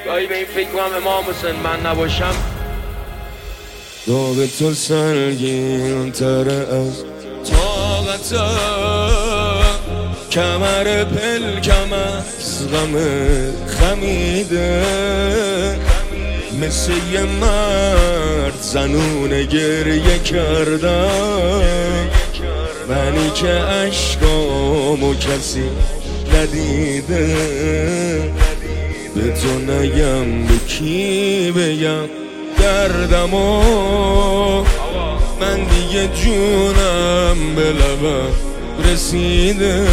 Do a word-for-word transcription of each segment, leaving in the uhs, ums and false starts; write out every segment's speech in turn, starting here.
گاهی به این فکر کنم امام حسین من نباشم داغ تو سنگین تر از طاقتم، کمر پلکم از غم خمیده، مثل یه مرد زنون گریه کردم، منی که عشقامو کسی ندیده، به تو نگم به کی بگم دردمو، من دیگه جونم به لبم رسیده،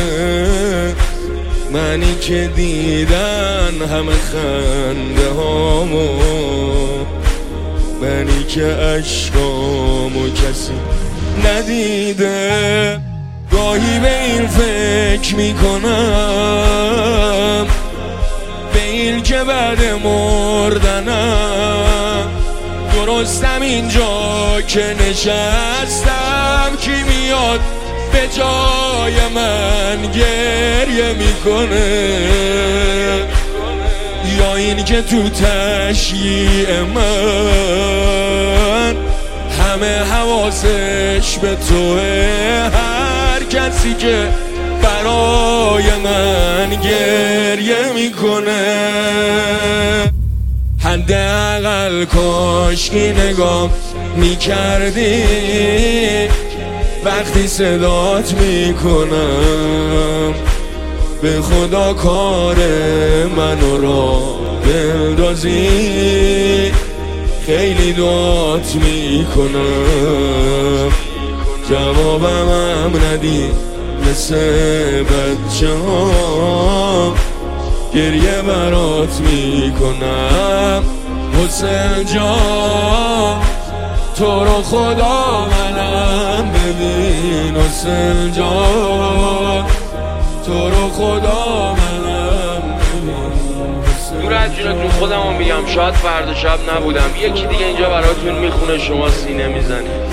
منی که دیدن همه خنده هامو، منی که عشقامو کسی ندیده. گاهی به این فکر میکنم، به این که بعد مردنم درستم اینجا که نشستم، کی میاد به جای من گریه میکنه، یا این که تو تشییع من همه حواسش به توه، هر کسی که برای من گریه میکنه، حداقل کاشکی نگام میکردی وقتی صدات میکنم، به خدا کار منو را بندازی، خیلی دعات میکنم، جوابم هم ندی مثل بچه ها، گریه برات میکنم حسین جان، تو رو خدا منم ببین حسین جان، تو رو خدا منم ببین حسین دور از جونتون خودم رو میگم، شاید فردا شب نبودم، یکی دیگه اینجا براتون میخونه، شما سینه میزنید.